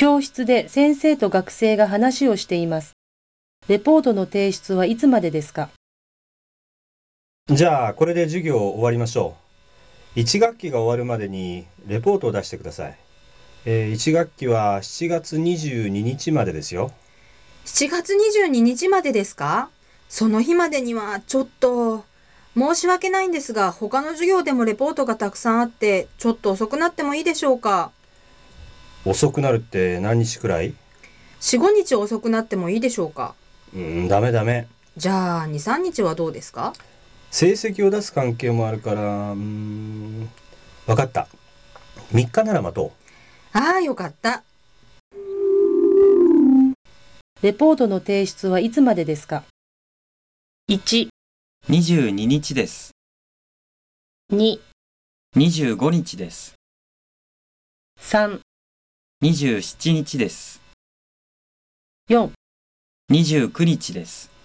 教室で先生と学生が話をしています。レポートの提出はいつまでですか？ じゃあ、これで授業を終わりましょう。1学期が終わるまでにレポートを出してください。1学期は7月22日までですよ。 7月22日までですか？その日までにはちょっと。申し訳ないんですが、他の授業でもレポートがたくさんあって、ちょっと遅くなってもいいでしょうか？ 遅くなるって何日くらい？ 4、5日遅くなってもいいでしょうか？ ダメダメ。 じゃあ、2、3日はどうですか？ 成績を出す関係もあるから、わかった。3日なら待とああ、よかった。 レポートの提出はいつまでですか？ 1、 22日です。 2、 25日です。 3、 27日です。 4。 29日です。